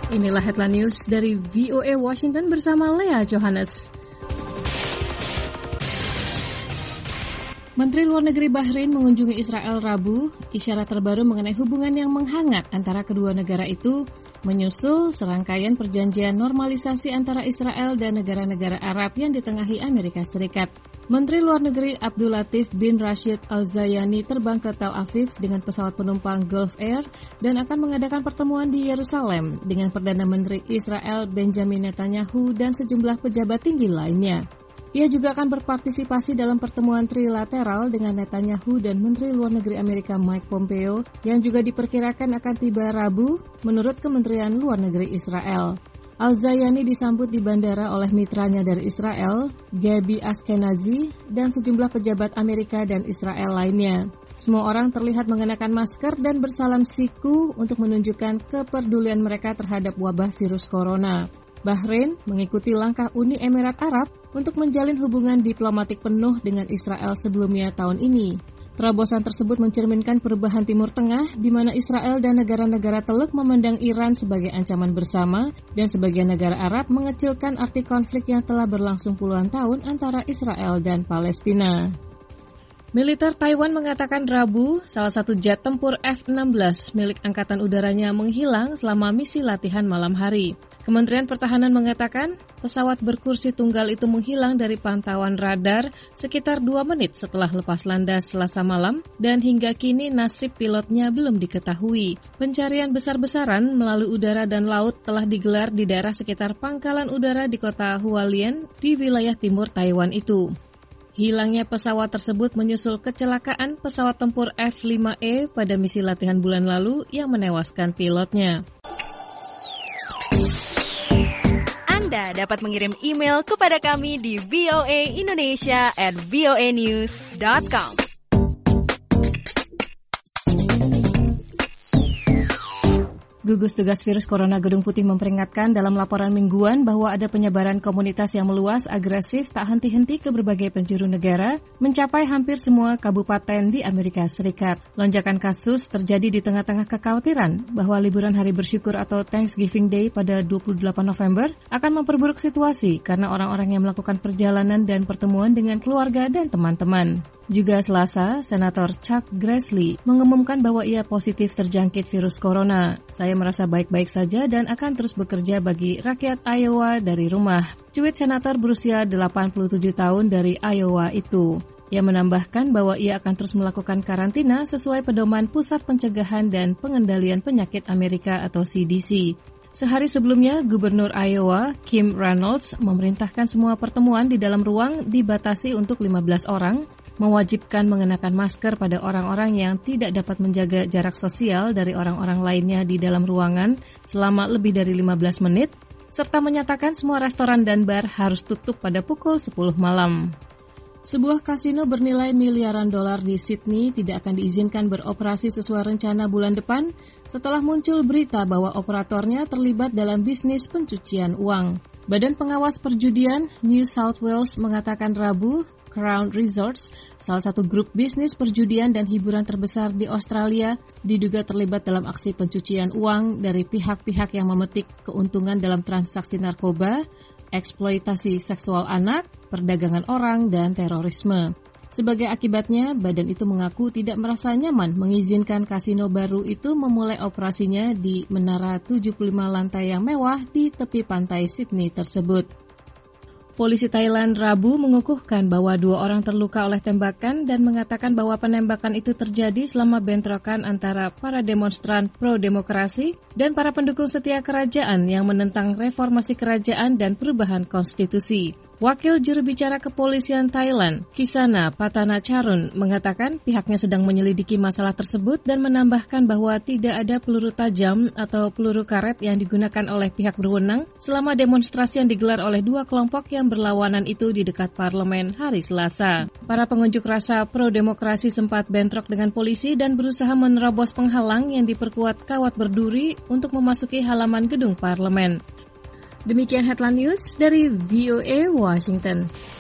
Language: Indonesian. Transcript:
Inilah headline news dari VOA Washington bersama Lea Johannes. Menteri Luar Negeri Bahrain mengunjungi Israel Rabu, isyarat terbaru mengenai hubungan yang menghangat antara kedua negara itu, menyusul serangkaian perjanjian normalisasi antara Israel dan negara-negara Arab yang ditengahi Amerika Serikat. Menteri Luar Negeri Abdul Latif bin Rashid Al-Zayani terbang ke Tel Aviv dengan pesawat penumpang Gulf Air dan akan mengadakan pertemuan di Yerusalem dengan Perdana Menteri Israel Benjamin Netanyahu dan sejumlah pejabat tinggi lainnya. Ia juga akan berpartisipasi dalam pertemuan trilateral dengan Netanyahu dan Menteri Luar Negeri Amerika Mike Pompeo yang juga diperkirakan akan tiba Rabu menurut Kementerian Luar Negeri Israel. Al-Zayani disambut di bandara oleh mitranya dari Israel, Gaby Ashkenazi, dan sejumlah pejabat Amerika dan Israel lainnya. Semua orang terlihat mengenakan masker dan bersalam siku untuk menunjukkan kepedulian mereka terhadap wabah virus corona. Bahrain mengikuti langkah Uni Emirat Arab untuk menjalin hubungan diplomatik penuh dengan Israel sebelumnya tahun ini. Terobosan tersebut mencerminkan perubahan Timur Tengah di mana Israel dan negara-negara Teluk memandang Iran sebagai ancaman bersama dan sebagian negara Arab mengecilkan arti konflik yang telah berlangsung puluhan tahun antara Israel dan Palestina. Militer Taiwan mengatakan Rabu, salah satu jet tempur F-16 milik Angkatan Udaranya menghilang selama misi latihan malam hari. Kementerian Pertahanan mengatakan pesawat berkursi tunggal itu menghilang dari pantauan radar sekitar 2 menit setelah lepas landas Selasa malam dan hingga kini nasib pilotnya belum diketahui. Pencarian besar-besaran melalui udara dan laut telah digelar di daerah sekitar pangkalan udara di kota Hualien di wilayah timur Taiwan itu. Hilangnya pesawat tersebut menyusul kecelakaan pesawat tempur F-5E pada misi latihan bulan lalu yang menewaskan pilotnya. Anda dapat mengirim email kepada kami di voaindonesia@voanews.com. Gugus Tugas Virus Corona Gedung Putih memperingatkan dalam laporan mingguan bahwa ada penyebaran komunitas yang meluas, agresif, tak henti-henti ke berbagai penjuru negara, mencapai hampir semua kabupaten di Amerika Serikat. Lonjakan kasus terjadi di tengah-tengah kekhawatiran bahwa liburan Hari Bersyukur atau Thanksgiving Day pada 28 November akan memperburuk situasi karena orang-orang yang melakukan perjalanan dan pertemuan dengan keluarga dan teman-teman. Juga Selasa, Senator Chuck Grassley mengumumkan bahwa ia positif terjangkit virus corona. Saya merasa baik-baik saja dan akan terus bekerja bagi rakyat Iowa dari rumah. Cuit Senator berusia 87 tahun dari Iowa itu. Ia menambahkan bahwa ia akan terus melakukan karantina sesuai pedoman Pusat Pencegahan dan Pengendalian Penyakit Amerika atau CDC. Sehari sebelumnya, Gubernur Iowa, Kim Reynolds, memerintahkan semua pertemuan di dalam ruang dibatasi untuk 15 orang, mewajibkan mengenakan masker pada orang-orang yang tidak dapat menjaga jarak sosial dari orang-orang lainnya di dalam ruangan selama lebih dari 15 menit, serta menyatakan semua restoran dan bar harus tutup pada pukul 10 malam. Sebuah kasino bernilai miliaran dolar di Sydney tidak akan diizinkan beroperasi sesuai rencana bulan depan setelah muncul berita bahwa operatornya terlibat dalam bisnis pencucian uang. Badan Pengawas Perjudian New South Wales mengatakan Rabu, Crown Resorts, salah satu grup bisnis perjudian dan hiburan terbesar di Australia, diduga terlibat dalam aksi pencucian uang dari pihak-pihak yang memetik keuntungan dalam transaksi narkoba, eksploitasi seksual anak, perdagangan orang, dan terorisme. Sebagai akibatnya, badan itu mengaku tidak merasa nyaman mengizinkan kasino baru itu memulai operasinya di menara 75 lantai yang mewah di tepi pantai Sydney tersebut. Polisi Thailand Rabu mengukuhkan bahwa 2 orang terluka oleh tembakan dan mengatakan bahwa penembakan itu terjadi selama bentrokan antara para demonstran pro-demokrasi dan para pendukung setia kerajaan yang menentang reformasi kerajaan dan perubahan konstitusi. Wakil juru bicara kepolisian Thailand, Kisana Patanacharun, mengatakan pihaknya sedang menyelidiki masalah tersebut dan menambahkan bahwa tidak ada peluru tajam atau peluru karet yang digunakan oleh pihak berwenang selama demonstrasi yang digelar oleh 2 kelompok yang berlawanan itu di dekat parlemen hari Selasa. Para pengunjuk rasa pro-demokrasi sempat bentrok dengan polisi dan berusaha menerobos penghalang yang diperkuat kawat berduri untuk memasuki halaman gedung parlemen. Demikian headline news dari VOA Washington.